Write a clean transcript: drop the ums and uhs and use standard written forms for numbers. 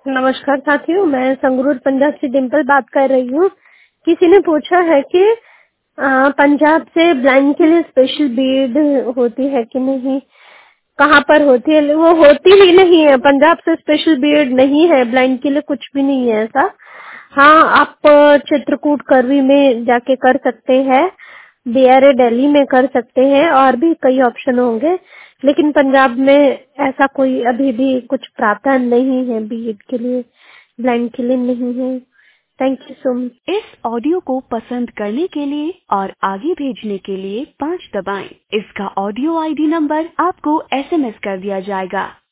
नमस्कार साथियों, मैं संगरूर पंजाब से डिम्पल बात कर रही हूँ। किसी ने पूछा है कि पंजाब से ब्लाइंड के लिए स्पेशल बीड होती है कि नहीं, कहाँ पर होती है। वो होती ही नहीं है, पंजाब से स्पेशल बीड नहीं है, ब्लाइंड के लिए कुछ भी नहीं है ऐसा। हाँ, आप चित्रकूट करवी में जाके कर सकते हैं, DRA दिल्ली में कर सकते हैं, और भी कई ऑप्शन होंगे, लेकिन पंजाब में ऐसा कोई अभी भी कुछ प्रावधान नहीं है बीएड के लिए, ब्लाइंड के लिए नहीं है। Thank you so much. इस ऑडियो को पसंद करने के लिए और आगे भेजने के लिए 5 दबाएं। इसका ऑडियो आईडी नंबर आपको SMS कर दिया जाएगा।